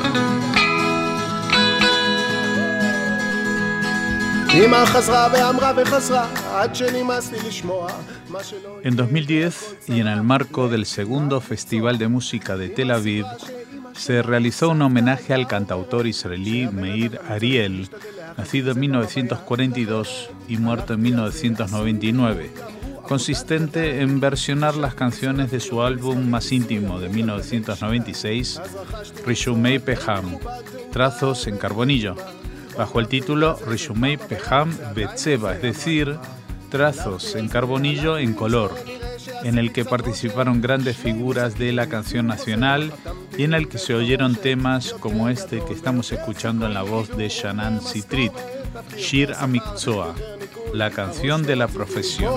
En 2010, y en el marco del segundo Festival de Música de Tel Aviv, se realizó un homenaje al cantautor israelí Meir Ariel, nacido en 1942 y muerto en 1999, consistente en versionar las canciones de su álbum más íntimo de 1996, Rishumei Peham, Trazos en Carbonillo, bajo el título Rishumei Peham Betzeba, es decir, Trazos en Carbonillo en color, en el que participaron grandes figuras de la canción nacional y en el que se oyeron temas como este que estamos escuchando en la voz de Shannon Sitrit, Shir Amikzoa, la canción de la profesión.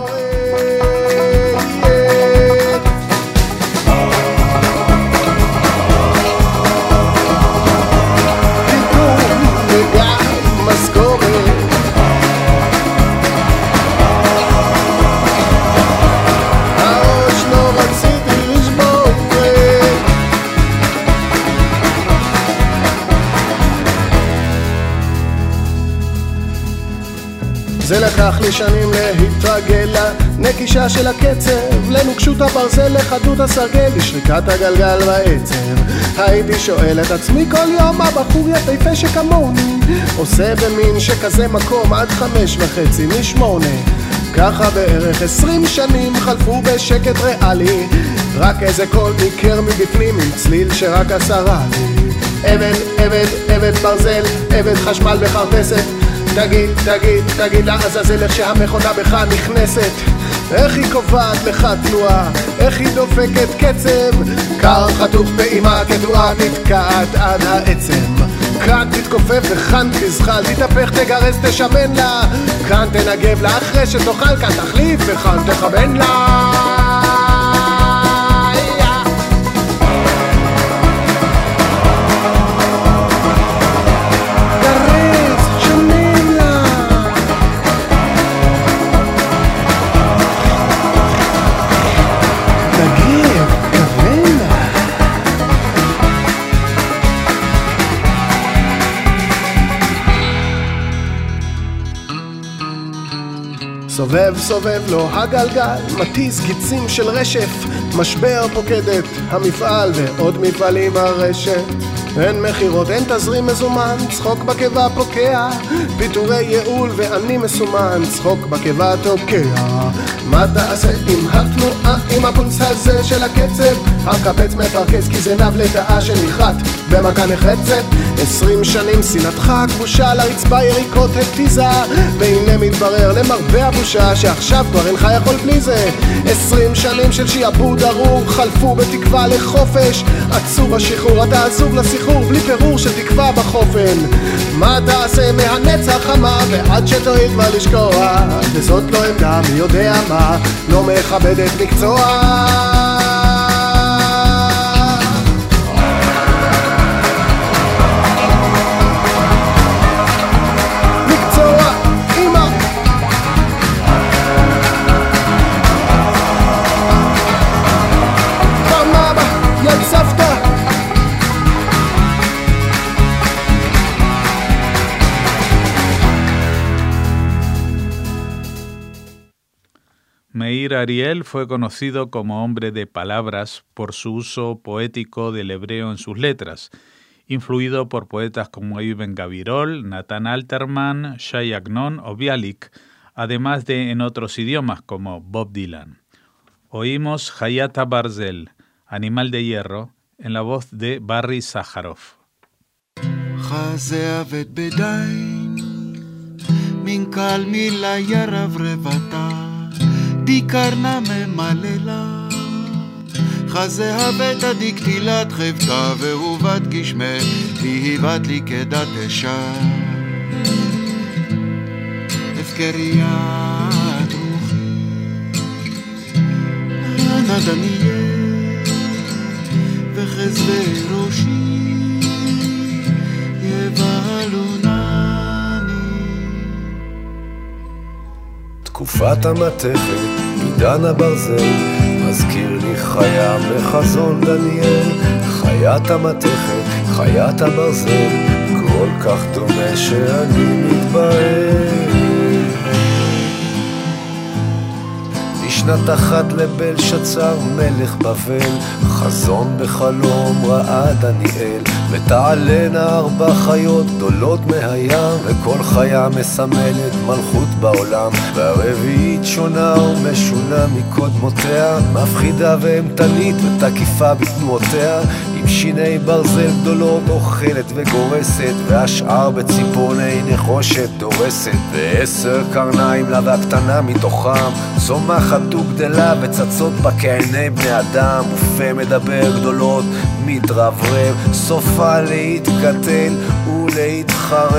זה לקח לי שנים להתרגל לנקישה של הקצב, לנוקשות הברזל, לחדות הסרגל, לשריקת הגלגל בעצב. הייתי שואל את עצמי כל יום מה בחור יפהפה שכמוני עושה במין שכזה מקום עד 5:30 מ8. ככה בערך 20 שנים חלפו בשקט ריאלי, רק איזה קול ניכר מבפנים עם צליל שרק עשרה לי. עבד ברזל, עבד חשמל בחרטסת, תגיד לעזאזל איך שהמכונה בך נכנסת, איך היא קובעת לך תנועה, איך היא דופקת קצב, קר חתוך פעימה כדועה נתקעת עד העצם, כאן תתכופף וכאן תזחל, תתהפך תגרז תשמן לה, כאן תנגב לה אחרי שתאכל, כאן תחליף וכאן תכוון לה. סובב לו הגלגל, מטיס גיצים של רשף, משבר פוקדת המפעל ועוד מפעלים ברשת. אין מחירות, אין תזרים מזומן, צחוק בקיבה פוקע, פיטורי ייעול ואני מסומן, צחוק בקיבה תוקע. מה תעשה עם התנועה, עם הפולס הזה של הקצב, הקפץ מפרקס כי זה נב לתאה שנלחת במכה נחרצת. 20 שנים סינתך הכבושה לרצפה יריקות התיזה, והנה מתברר למרבה הבושה שעכשיו כבר אינך יכול בלי זה. 20 שנים של שיעבוד ארור חלפו בתקווה לחופש, עצוב השחרור אתה עזוב לסחרור בלי פירור של תקווה בחופן. מה תעשה מהנצח חמה ועד שתועיל כבר לשקוע, וזאת לא עמדה מי יודע מה, לא מכבדת מקצוע. Meir Ariel fue conocido como hombre de palabras por su uso poético del hebreo en sus letras, influido por poetas como Ibn Gabirol, Nathan Alterman, Shai Agnon o Bialik, además de en otros idiomas como Bob Dylan. Oímos Hayat Barzel, Animal de Hierro, en la voz de Barry Sacharov. דיקרנה ממללה חזה הבטה דיקטילת חבטה והובת גשמה והיבת לי כדת אשה הפקריית רוחי נדניה וחזבי ראשי יבלונני. תקופת המתכת עידן הברזל מזכיר לי חיה בחזון דניאל, חיית המתכת חיית הברזל, כל כך דומה שאני מתבהל. בשנת אחת לבלשצר מלך בבל, חזון בחלום ראה דניאל, ותעלנה 4 חיות גדולות מהים, וכל חיה מסמלת מלכות בעולם, והרביעית שונה ומשונה מקודמותיה, מפחידה ואימתנית ותקיפה בתנועותיה, עם שיני ברזל גדולות אוכלת וגורסת, והשאר בציפורני נחושת דורסת, ו10 קרניים לה והקטנה מתוכם, צומחת וגדלה וצצות בה כעיני בני אדם, ופה מדבר גדולות מתרברב, סופה להתקטל ולהתחרב.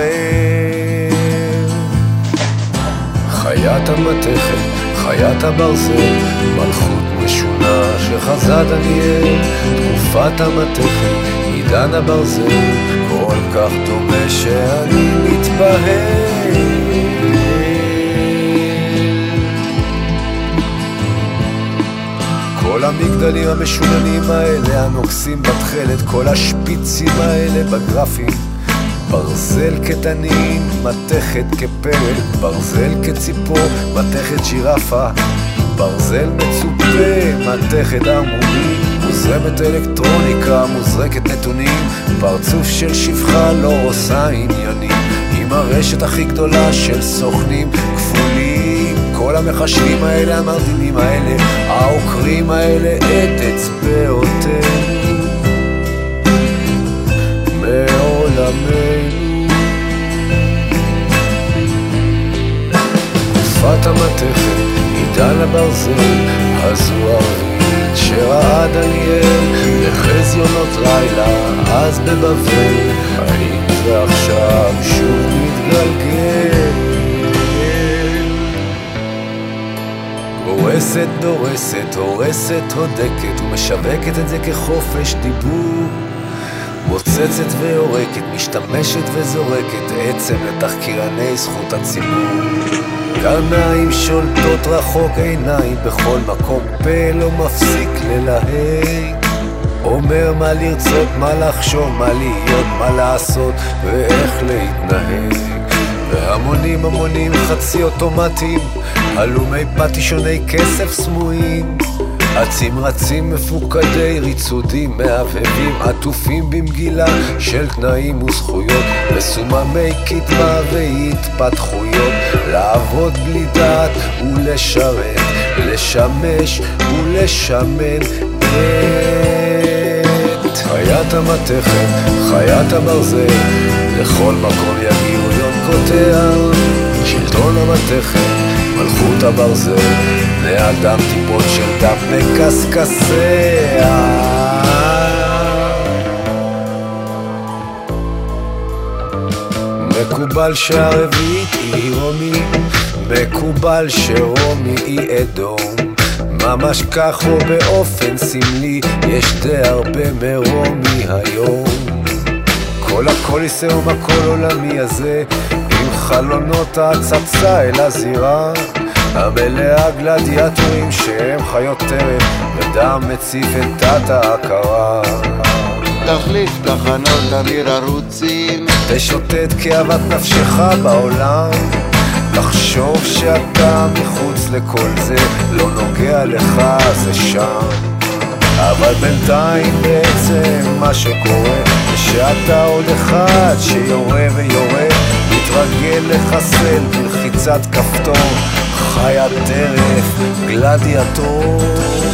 חיית המתכת, חיית הברזל, מלכות משונה שחזה דניאל, תקופת המתכת, עידן הברזל, כל כך דומה שאני מתבהל. כל המגדלים המשוננים האלה הנוגסים בתחלת, כל השפיצים האלה בגרפים, ברזל כתנין, מתכת כפרק, ברזל כציפור, מתכת שירפה, ברזל מצופה, מתכת עמומי, מוזרמת אלקטרוניקה, מוזרקת נתונים, פרצוף של שפחה לא עושה עניינים, עם הרשת הכי גדולה של סוכנים כפולים, כל המחשבים האלה, המרדימים האלה, העוקרים האלה, את אצבעותינו מעולמנו. תקופת המתכת, עידן הברזל, הזוהרית שראה דניאל, לחזיונות לילה אז בבבל, האם זה עכשיו שוב מתגלגל? הורסת, דורסת, הורסת, הודקת, ומשווקת את זה כחופש דיבור, מוצצת ויורקת, משתמשת וזורקת עצם לתחקירני זכות הציבור. קרניים שולטות רחוק, עיניים בכל מקום, פה לא מפסיק ללהג, אומר מה לרצות, מה לחשוב, מה להיות, מה לעשות ואיך להתנהג. והמונים המונים חצי אוטומטיים, הלומי פטישוני כסף סמויים, עצים רצים מפוקדי ריצודים מהבהבים, עטופים במגילה של תנאים וזכויות, מסוממי קדמה והתפתחויות, לעבוד בלי דעת ולשרת, לשמש ולשמן את חיית המתכת, חיית הברזל, לכל מקום יגיעו יונקותיה, שלטון המתכת, מלכות הברזל, בני אדם טיפות של דם מקסקסיה. מקובל שהרביעית היא רומי, מקובל שרומי היא אדום, ממש כך או באופן סמלי, יש די הרבה מרומי היום. כל הקוליסאום הכל עולמי הזה, עם חלונות הצצה אל הזירה, המלאה גלדיאטורים שהם חיות טרף, ודם מציף את דת ההכרה. תחליף תחנות אוויר ערוצים, תשוטט כאוות נפשך בעולם, תחשוב שאתה מחוץ לכל זה, לא נוגע לך זה שם. אבל בינתיים בעצם מה שקורה זה שאתה עוד אחד שיורה ויורה, מתרגל לחסל בלחיצת כפתור, חיית טרף, גלדיאטור.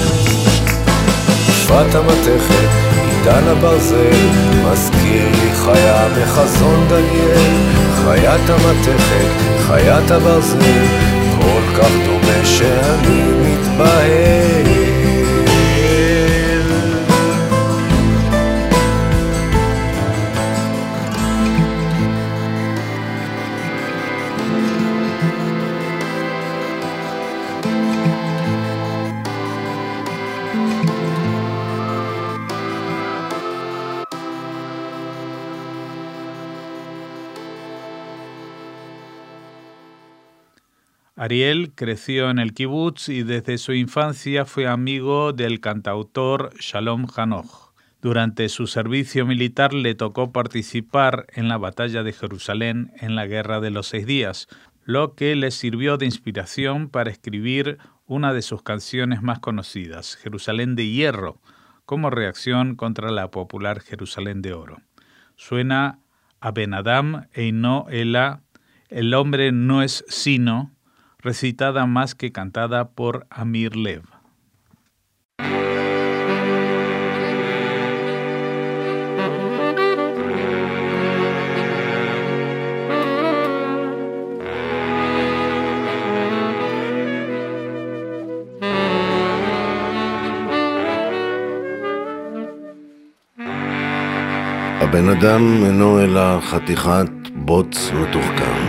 תקופת המתכת, עידן הברזל, מזכיר לי חיה מחזון דניאל, חיית המתכת, חיית הברזל, כל כך דומה שאני מתבהל. Ariel creció en el kibutz y desde su infancia fue amigo del cantautor Shalom Hanoch. Durante su servicio militar le tocó participar en la batalla de Jerusalén en la Guerra de los 6 Días, lo que le sirvió de inspiración para escribir una de sus canciones más conocidas, Jerusalén de Hierro, como reacción contra la popular Jerusalén de Oro. Suena a Ben Adam Eino Ela, el hombre no es sino, recitada más que cantada por Amir Lev. הבן אדם אינו אלא חתיכת בוץ מתוחכם.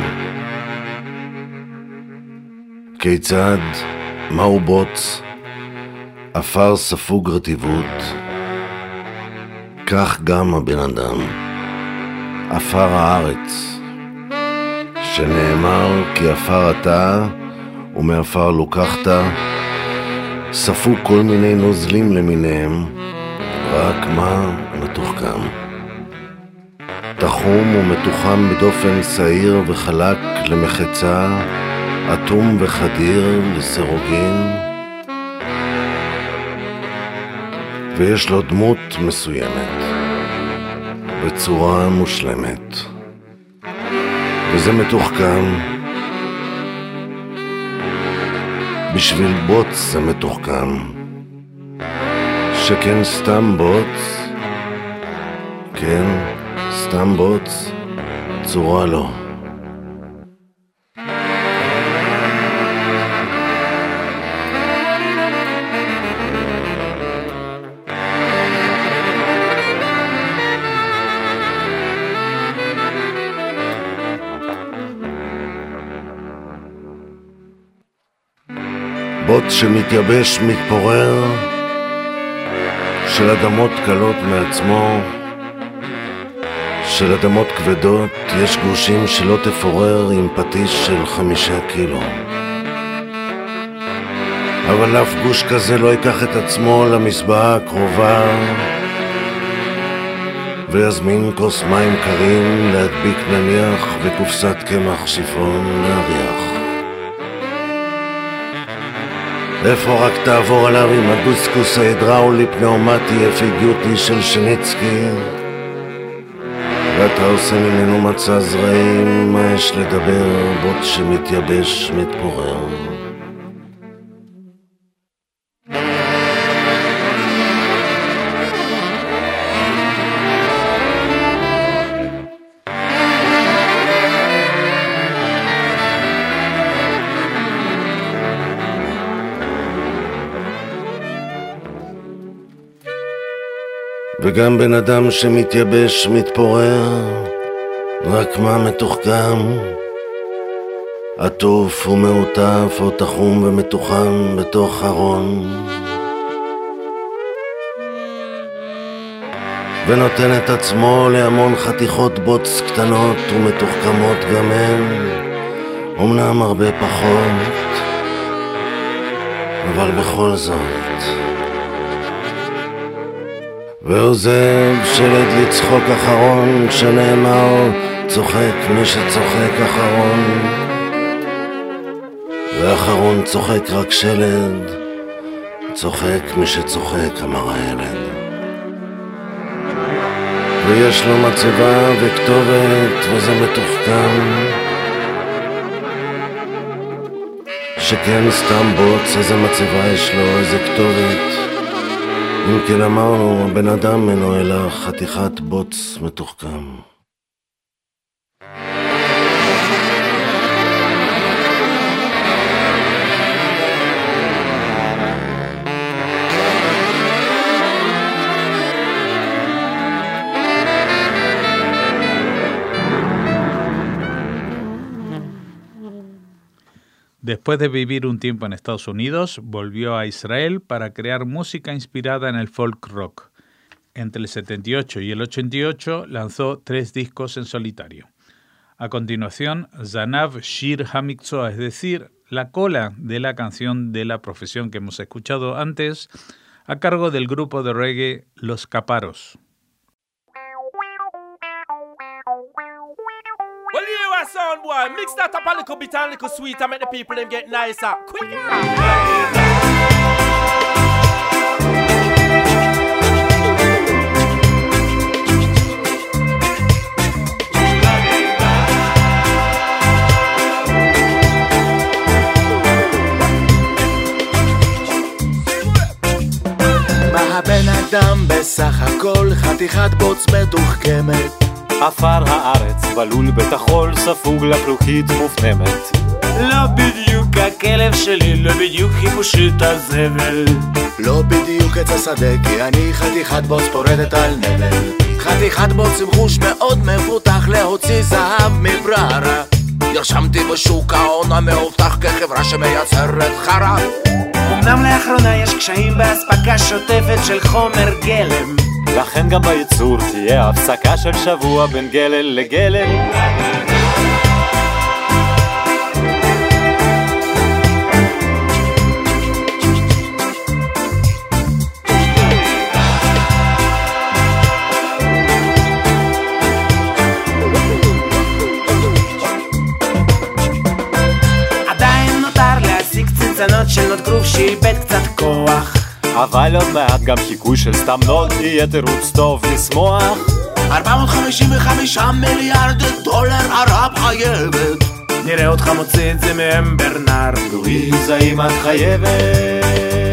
כיצד? מהו בוץ? אפר ספוג רטיבות. כך גם הבן אדם. אפר הארץ. שנאמר כי אפר אתה ומאפר לוקחת. ספוג כל מיני נוזלים למיניהם. רק מה מתוחכם. תחום ומתוחם בדופן שעיר וחלק למחצה, אטום וחדיר לסירוגין, ויש לו דמות מסוימת, בצורה מושלמת, וזה מתוחכם. בשביל בוץ זה מתוחכם, שכן סתם בוץ, כן, סתם בוץ, צורה לא. בוץ שמתייבש, מתפורר, של אדמות קלות מעצמו, של אדמות כבדות, יש גושים שלא תפורר עם פטיש של 5 קילו. אבל אף גוש כזה לא ייקח את עצמו למסבעה הקרובה ויזמין כוס מים קרים להדביק נניח וקופסת קמח שיפון להריח. איפה רק תעבור עליו עם הדוסקוס ההידראולי פנאומטי אפיגיוטי של שניצקי, ואתה עושה ממנו מצע זרעים, מה יש לדבר, בוט שמתייבש, מתפורר. וגם בן אדם שמתייבש, מתפורר, רק מה מתוחכם, עטוף ומעוטף או תחום ומתוחם בתוך ארון, ונותן את עצמו להמון חתיכות בוץ קטנות ומתוחכמות גם הן, אמנם הרבה פחות, אבל בכל זאת. ועוזב שלד לצחוק אחרון, שנאמר צוחק מי שצוחק אחרון, ואחרון צוחק רק שלד, צוחק מי שצוחק, אמר הילד. ויש לו מצבה וכתובת וזה מתוחכם, שכן סתם בוץ, איזה מצבה יש לו, איזה כתובת. אם כן אמרנו, הבן אדם אינו אלא חתיכת בוץ מתוחכם. Después de vivir un tiempo en Estados Unidos, volvió a Israel para crear música inspirada en el folk rock. Entre el 78 y el 88 lanzó 3 discos en solitario. A continuación, Zanav Shir HaMikzoa, es decir, la cola de la canción de la profesión que hemos escuchado antes, a cargo del grupo de reggae Los Caparos. Well, you are sound boy. Mix that up a little bit and a little sweet and make the people them get nicer. Quick! מה הבן אדם בסך הכל חתיכת בוץ מתוחכמת עפר הארץ בלול בתחול ספוג לפלוחית מופנמת לא בדיוק הכלב שלי, לא בדיוק חיפושית הזבל לא בדיוק עץ השדה כי אני חתיכת בוץ פורדת על נבל חתיכת בוץ עם חוש מאוד מפותח להוציא זהב מבררה נרשמתי בשוק ההון המאובטח כחברה שמייצרת חרא אמנם לאחרונה יש קשיים בהספקה שוטפת של חומר גלם לכן גם בייצור תהיה הפסקה של שבוע בין גלל לגלל עדיין נותר להשיג צנצנות של נוד גרוף שאיבד קצת כוח אבל עוד מעט גם חיקוי של סתם נוד יהיה תירוץ טוב לשמוח 455 מיליארד דולר ערב חייבת נראה אותך מוציא את זה מהם ברנרד לואיזה אם את חייבת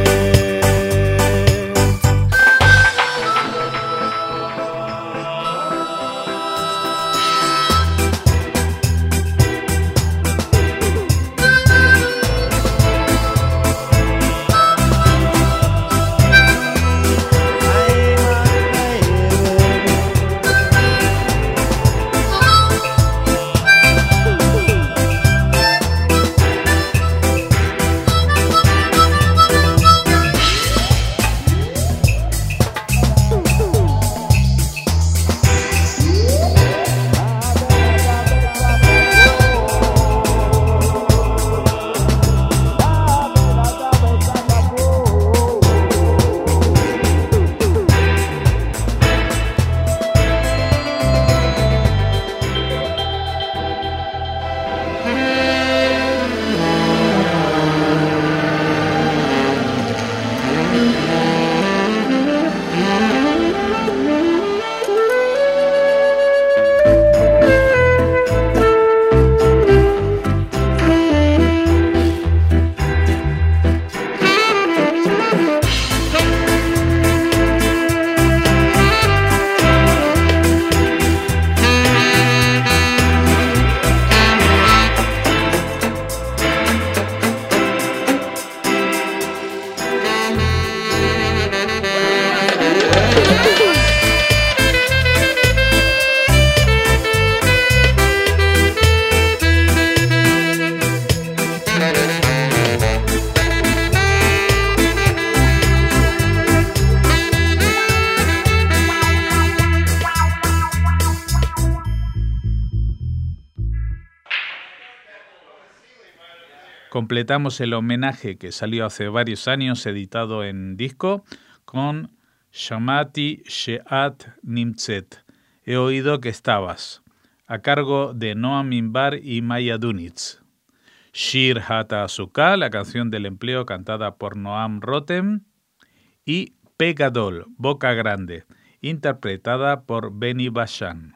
Completamos el homenaje que salió hace varios años, editado en disco, con Shamati She'at Nimtzet, He oído que estabas, a cargo de Noam Inbar y Maya Dunitz. Shir Hata Azuka, la canción del empleo cantada por Noam Rotem, y Pegadol, Boca Grande, interpretada por Benny Bashan.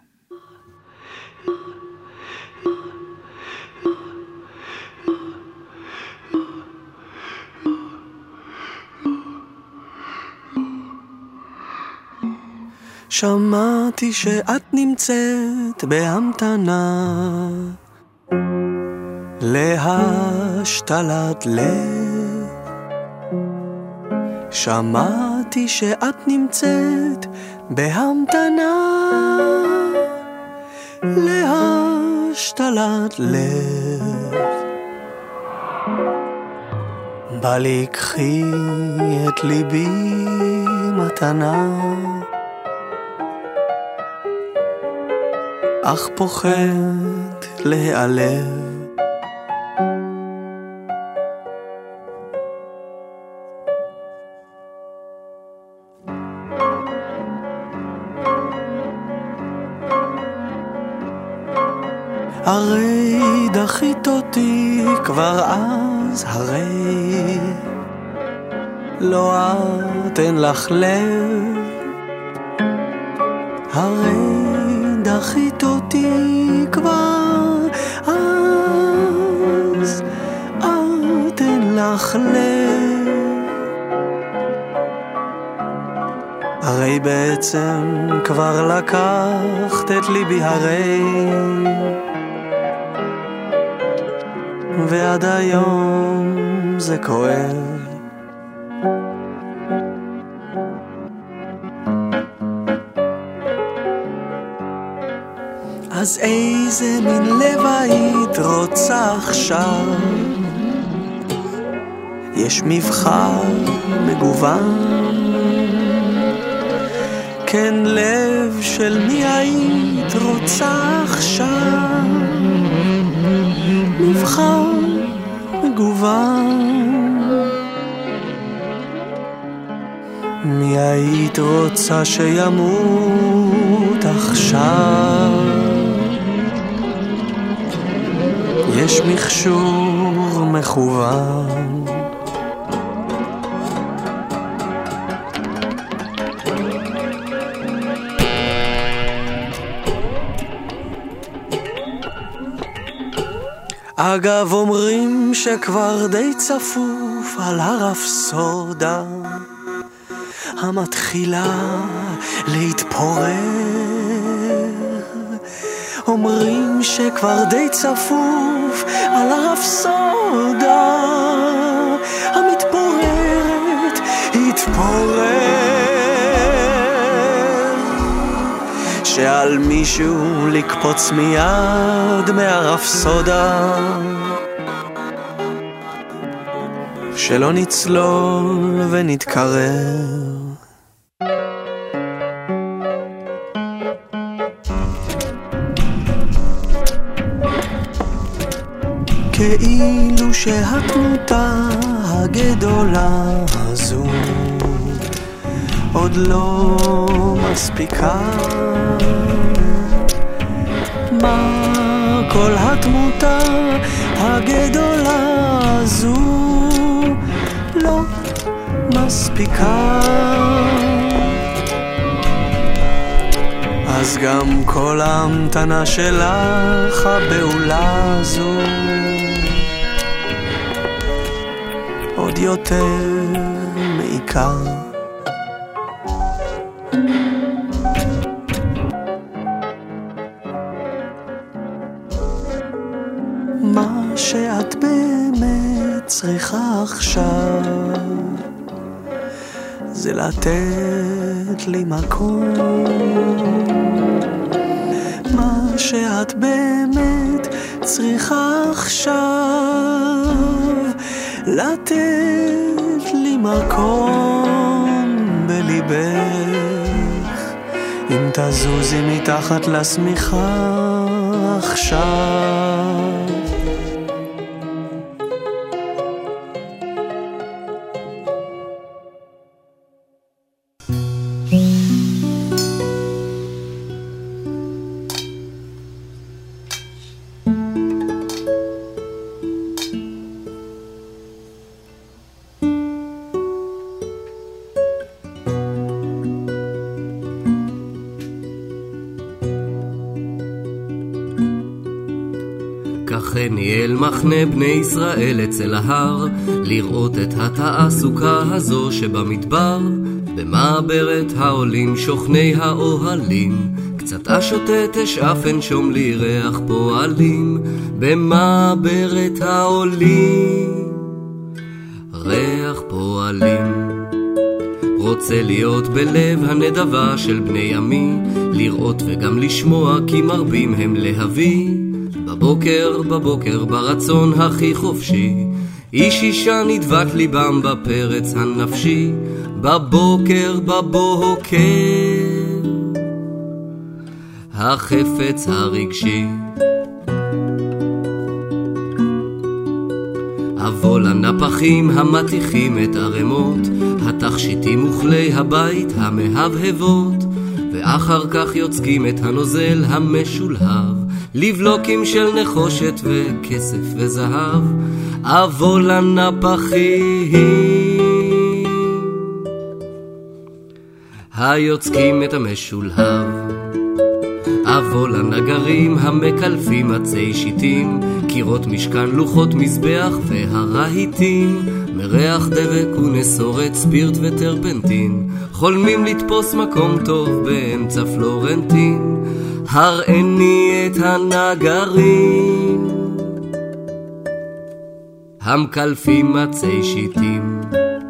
שמעתי שאת נמצאת בהמתנה להשתלת לב שמעתי שאת נמצאת בהמתנה להשתלת לב בא לי קחי את ליבי מתנה אך פוחד להיעלב הרי דחית אותי כבר אז, הרי לא את אין לך לב, הרי דחית אותי כבר אז, את אין לך לב. הרי בעצם כבר לקחת את ליבי, הרי ועד היום זה כואב. אז איזה מין לב היית רוצה עכשיו? יש מבחר מגוון, כן לב של מי היית רוצה עכשיו? מבחר מגוון, מי היית רוצה שימות עכשיו? יש מכשור מכוון, אגב אומרים שכבר די צפוף על הרפסודה המתחילה להתפורר, אומרים שכבר די צפוף על הרפסודה המתפוררת התפורר, שעל מישהו לקפוץ מיד מהרפסודה, שלא נצלול ונתקרר. כאילו שהתמותה הגדולה הזו עוד לא מספיקה, מה כל התמותה הגדולה הזו לא מספיקה, אז גם כל ההמתנה שלך הבעולה הזו עוד יותר מעיקה. מה שאת באמת צריכה עכשיו זה לתת לי מקום, מה שאת באמת צריכה עכשיו לתת לי מקום בליבך, אם תזוזי מתחת לשמיכה עכשיו. כחני אל מחנה בני ישראל אצל ההר, לראות את התעסוקה הזו שבמדבר, במעברת העולים שוכני האוהלים, קצת אשוטט אשאף אנשום לי ריח פועלים, במעברת העולים ריח פועלים. רוצה להיות בלב הנדבה של בני עמי, לראות וגם לשמוע כי מרבים הם להביא, בבוקר בבוקר ברצון הכי חופשי, איש אישה נדבק ליבם בפרץ הנפשי, בבוקר בבוקר החפץ הרגשי. אבוא לנפחים המתיחים את הרמות, התכשיטים וכלי הבית המהבהבות, ואחר כך יוצקים את הנוזל המשולהב, לבלוקים של נחושת וכסף וזהב, אבוא לנפחים היוצקים את המשולהב, אבוא לנגרים המקלפים עצי שיטים, קירות משכן לוחות מזבח והרהיטים, מריח דבק ונסורת ספירט וטרפנטין, חולמים לתפוס מקום טוב באמצע פלורנטין, הראני את הנגרים המקלפים עצי שיטים.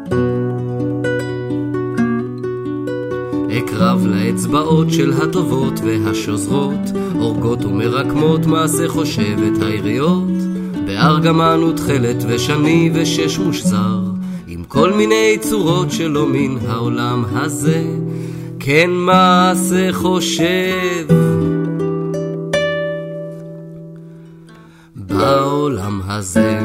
אקרב לאצבעות של הטובות והשוזרות, אורגות ומרקמות מעשה חושבת העיריות, בארגמן ותחלת ושני ושש מושזר, עם כל מיני צורות שלא מן העולם הזה, כן מעשה חושב בעולם הזה.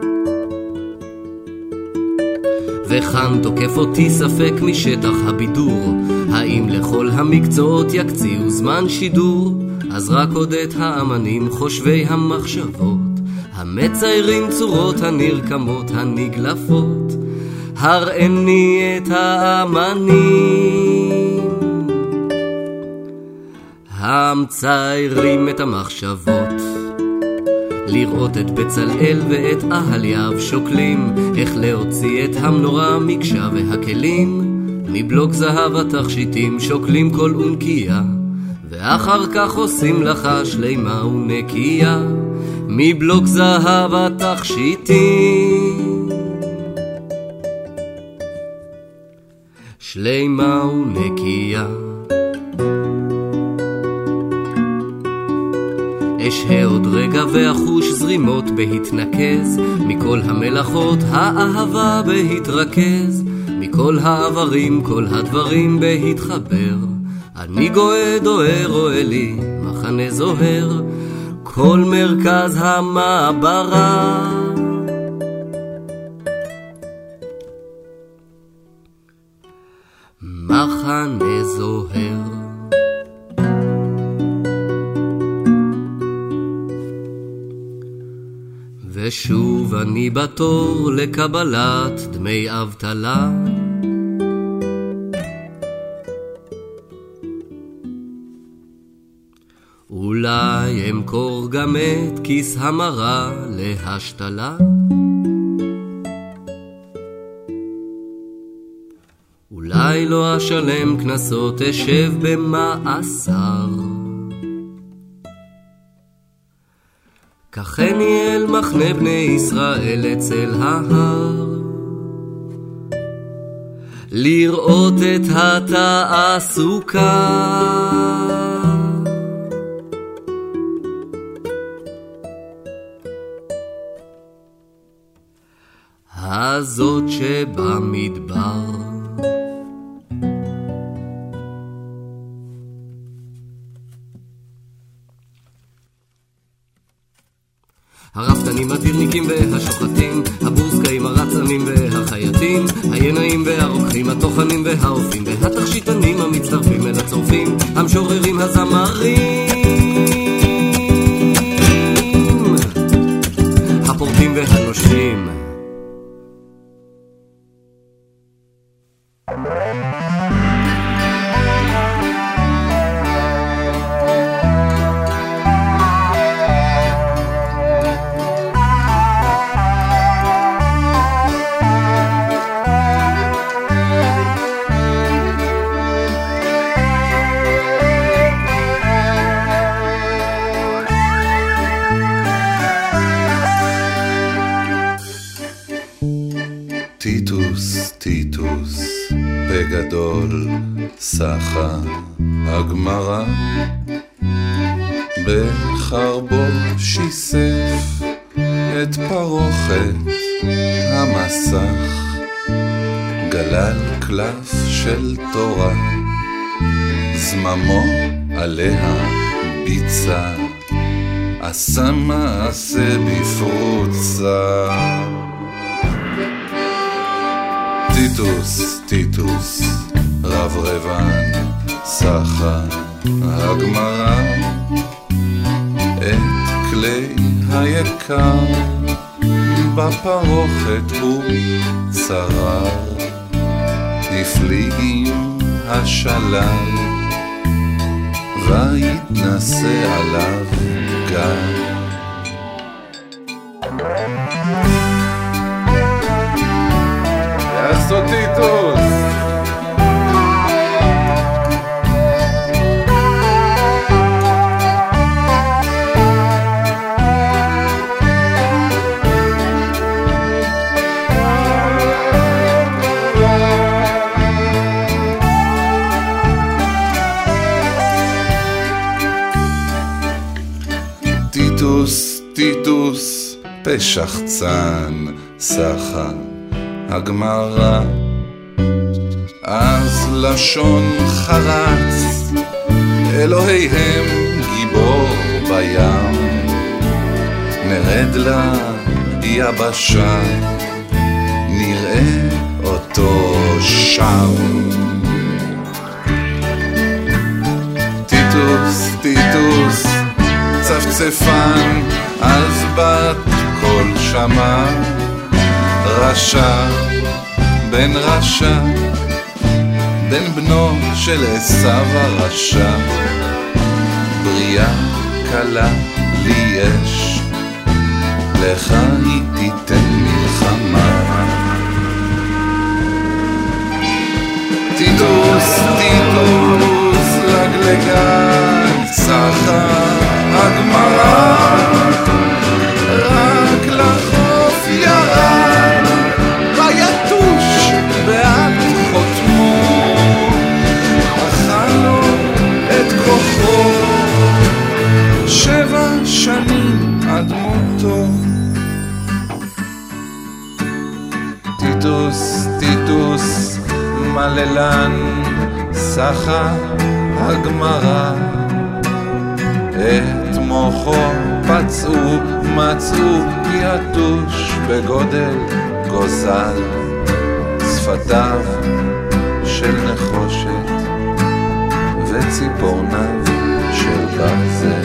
וכאן תוקף אותי ספק משטח הבידור, האם לכל המקצועות יקציעו זמן שידור? אז רק עוד את האמנים חושבי המחשבות, המציירים צורות הנרקמות הנגלפות, הראני את האמנים המציירים את המחשבות. לראות את בצלאל ואת אהליאב שוקלים איך להוציא את המנורה מקשה והכלים, מבלוק זהב התכשיטים שוקלים כל אונקיה, ואחר כך עושים לך שלימה ונקייה, מבלוק זהב התכשיטים שלימה ונקייה. אשהה עוד רגע ואחוש זרימות בהתנקז, מכל המלאכות האהבה בהתרכז, מכל העברים כל הדברים בהתחבר, אני גואה דוהר רואה לי מחנה זוהר, כל מרכז המעברה מחנה זוהר. ושוב אני בתור לקבלת דמי אבטלה, אולי אמכור גם את כיס המרה להשתלה, אולי לא אשלם כנסות אשב במאסר, ככני אל מחנה בני ישראל אצל ההר, לראות את התעסוקה הזאת שבמדבר. הרפתנים, הדירניקים והשוחטים, הבורסקאים, הרצנים והחייטים, הינאים והרוקחים, התוכנים והאופים, והתכשיטנים המצטרפים אל הצורפים, המשוררים, הזמרים, הפורטים והנושמים. טיטוס, טיטוס, בגדול, סחה, הגמרא, בחרבו שיסף את פרוכת המסך, גלל קלף של תורה, זממו עליה ביצה, עשה מעשה בפרוצה. טיטוס, טיטוס, רב רבן, סחה, הגמרא, הכלי היקר בפרוכת הוא צרר, הפליגים השלל והתנסה עליו גל. לעשות טיטוס טיטוס, טיטוס, פשחצן, סחה, הגמרא. אז לשון חרץ, אלוהיהם גיבור בים, נרד ליבשה, נראה אותו שם. טיטוס, טיטוס, צפצפן, אז בת כל שמה, רשע, בן רשע, בן בנו של עשיו הרשע, בריאה קלה לי יש, לך היא תיתן מלחמה. טיטוס, טיטוס, לגלגל, צחה הגמרא, רק לחוף ירד, ויתוש בעד חותמו, אכל לו את כוחו, 7 שנים עד מותו. טיטוס, טיטוס, מללן, סחה הגמרא, את מוחו פצעו, מצאו יתוש בגודל גוזל, שפתיו של נחושת וציפורניו של ברזל.